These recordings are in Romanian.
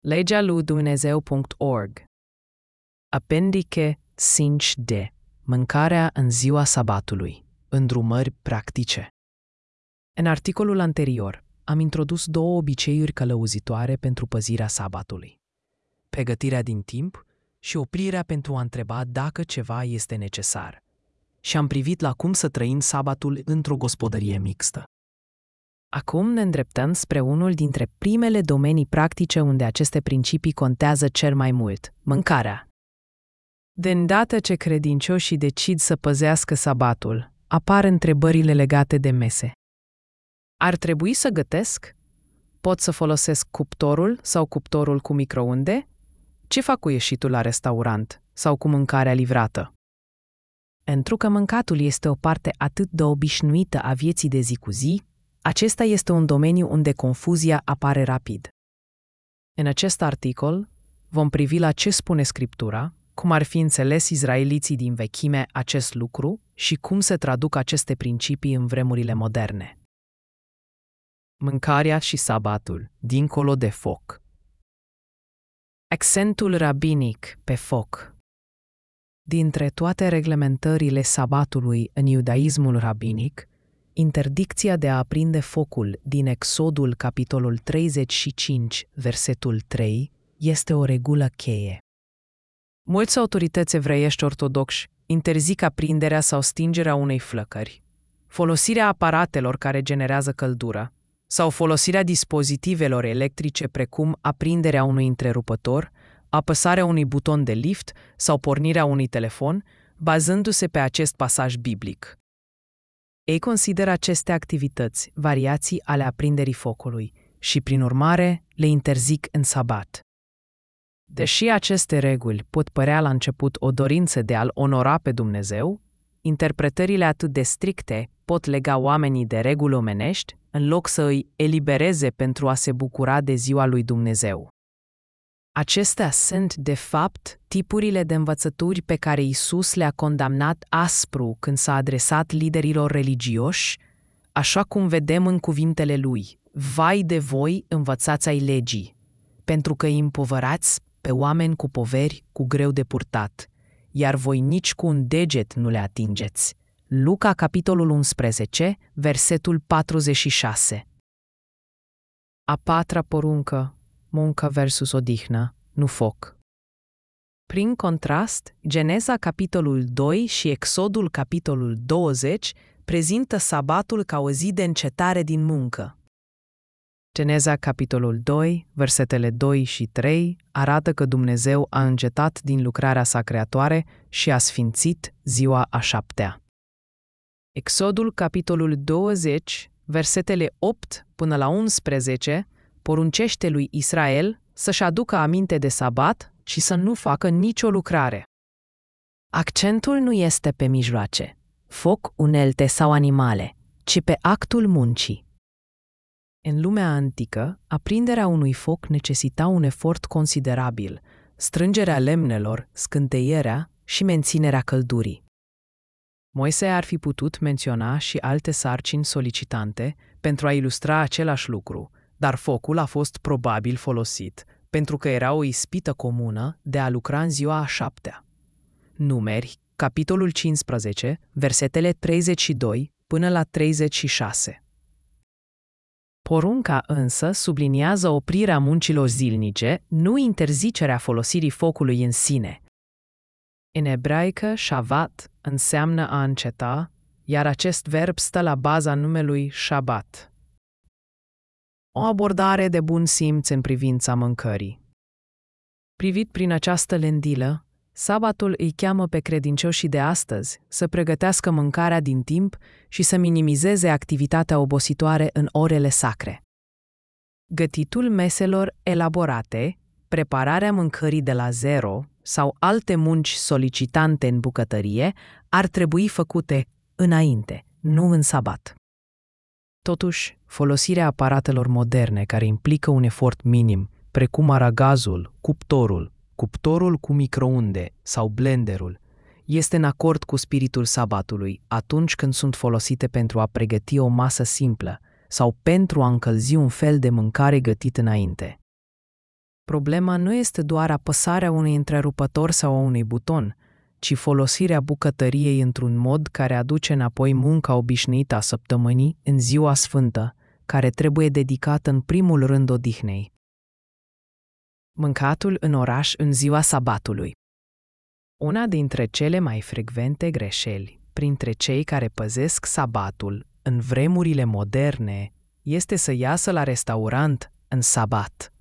Legea lui Dumnezeu.org. Apendice 5D. Mâncarea în ziua sabatului. Îndrumări practice. În articolul anterior, am introdus 2 obiceiuri călăuzitoare pentru păzirea sabatului: pregătirea din timp și oprirea pentru a întreba dacă ceva este necesar. Și am privit la cum să trăim sabatul într-o gospodărie mixtă. Acum ne îndreptăm spre unul dintre primele domenii practice unde aceste principii contează cel mai mult: mâncarea. De îndată ce credincioșii decid să păzească sabatul, apar întrebările legate de mese. Ar trebui să gătesc? Pot să folosesc cuptorul sau cuptorul cu microunde? Ce fac cu ieșitul la restaurant sau cu mâncarea livrată? Întrucât mâncatul este o parte atât de obișnuită a vieții de zi cu zi, acesta este un domeniu unde confuzia apare rapid. În acest articol vom privi la ce spune Scriptura, cum ar fi înțeles izraeliții din vechime acest lucru și cum se traduc aceste principii în vremurile moderne. Mâncarea și sabatul, dincolo de foc. Accentul rabinic pe foc. Dintre toate reglementările sabatului în iudaismul rabinic, interdicția de a aprinde focul din Exodul capitolul 35, versetul 3, este o regulă cheie. Mulți autorități evreiești ortodoxi interzic aprinderea sau stingerea unei flăcări, folosirea aparatelor care generează căldură sau folosirea dispozitivelor electrice precum aprinderea unui întrerupător, apăsarea unui buton de lift sau pornirea unui telefon, bazându-se pe acest pasaj biblic. Ei consideră aceste activități variații ale aprinderii focului și, prin urmare, le interzic în sabat. Deși aceste reguli pot părea la început o dorință de a-L onora pe Dumnezeu, interpretările atât de stricte pot lega oamenii de reguli omenești în loc să îi elibereze pentru a se bucura de ziua lui Dumnezeu. Acestea sunt, de fapt, tipurile de învățături pe care Iisus le-a condamnat aspru când s-a adresat liderilor religioși, așa cum vedem în cuvintele lui: vai de voi, învățați ai legii, pentru că îi împovărați pe oameni cu poveri cu greu de purtat, iar voi nici cu un deget nu le atingeți. Luca, capitolul 11, versetul 46. A 4-a poruncă: muncă versus odihnă, nu foc. Prin contrast, Geneza, capitolul 2 și Exodul, capitolul 20, prezintă sabatul ca o zi de încetare din muncă. Geneza, capitolul 2, versetele 2 și 3, arată că Dumnezeu a încetat din lucrarea sa creatoare și a sfințit ziua a 7-a. Exodul, capitolul 20, versetele 8 până la 11, poruncește lui Israel să-și aducă aminte de sabat și să nu facă nicio lucrare. Accentul nu este pe mijloace, foc, unelte sau animale, ci pe actul muncii. În lumea antică, aprinderea unui foc necesita un efort considerabil: strângerea lemnelor, scânteierea și menținerea căldurii. Moise ar fi putut menționa și alte sarcini solicitante pentru a ilustra același lucru, dar focul a fost probabil folosit pentru că era o ispită comună de a lucra în ziua a 7-a. Numeri, capitolul 15, versetele 32 până la 36. Porunca însă subliniază oprirea muncilor zilnice, nu interzicerea folosirii focului în sine. În ebraică, shavat înseamnă a înceta, iar acest verb stă la baza numelui Shabbat. O abordare de bun simț în privința mâncării. Privit prin această lendilă, sabatul îi cheamă pe credincioșii de astăzi să pregătească mâncarea din timp și să minimizeze activitatea obositoare în orele sacre. Gătitul meselor elaborate, prepararea mâncării de la zero sau alte munci solicitante în bucătărie ar trebui făcute înainte, nu în sabat. Totuși, folosirea aparatelor moderne care implică un efort minim, precum aragazul, cuptorul cu microunde sau blenderul, este în acord cu spiritul sabatului atunci când sunt folosite pentru a pregăti o masă simplă sau pentru a încălzi un fel de mâncare gătit înainte. Problema nu este doar apăsarea unui întrerupător sau a unui buton, ci folosirea bucătăriei într-un mod care aduce înapoi munca obișnuită a săptămânii în ziua sfântă, care trebuie dedicată în primul rând odihnei. Mâncatul în oraș în ziua sabatului. Una dintre cele mai frecvente greșeli printre cei care păzesc sabatul în vremurile moderne este să iasă la restaurant în sabat.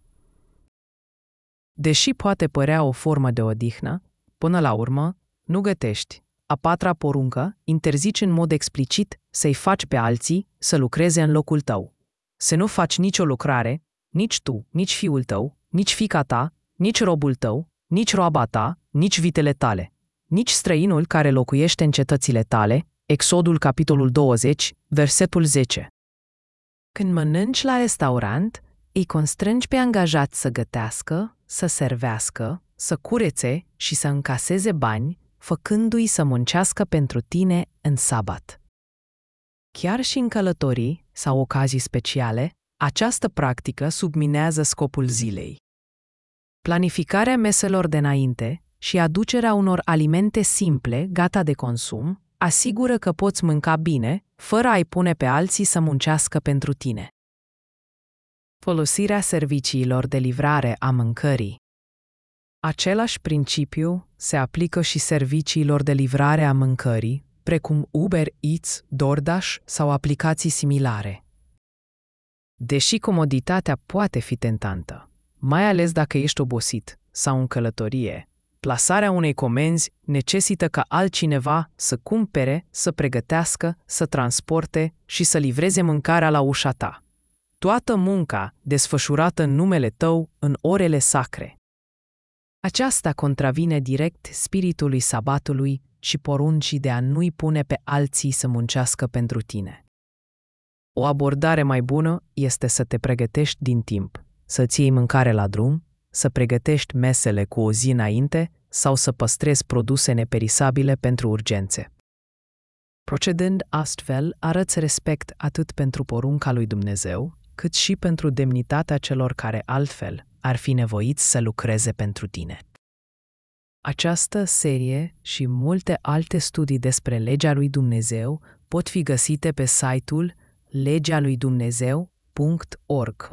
Deși poate părea o formă de odihnă, până la urmă, nu gătești. A patra poruncă interzice în mod explicit să-i faci pe alții să lucreze în locul tău. Să nu faci nicio lucrare, nici tu, nici fiul tău, nici fiica ta, nici robul tău, nici roaba ta, nici vitele tale, nici străinul care locuiește în cetățile tale, Exodul capitolul 20, versetul 10. Când mănânci la restaurant, îi constrângi pe angajați să gătească, să servească, să curețe și să încaseze bani, făcându-i să muncească pentru tine în sabat. Chiar și în călătorii sau ocazii speciale, această practică subminează scopul zilei. Planificarea meselor de înainte și aducerea unor alimente simple, gata de consum, asigură că poți mânca bine, fără a-i pune pe alții să muncească pentru tine. Folosirea serviciilor de livrare a mâncării. Același principiu se aplică și serviciilor de livrare a mâncării, precum Uber Eats, DoorDash sau aplicații similare. Deși comoditatea poate fi tentantă, mai ales dacă ești obosit sau în călătorie, plasarea unei comenzi necesită ca altcineva să cumpere, să pregătească, să transporte și să livreze mâncarea la ușa ta. Toată munca desfășurată în numele tău în orele sacre. Aceasta contravine direct spiritului sabatului și poruncii de a nu-i pune pe alții să muncească pentru tine. O abordare mai bună este să te pregătești din timp, să-ți iei mâncare la drum, să pregătești mesele cu o zi înainte sau să păstrezi produse neperisabile pentru urgențe. Procedând astfel, arăți respect atât pentru porunca lui Dumnezeu, cât și pentru demnitatea celor care altfel ar fi nevoiți să lucreze pentru tine. Această serie și multe alte studii despre legea lui Dumnezeu pot fi găsite pe site-ul legealuidumnezeu.org.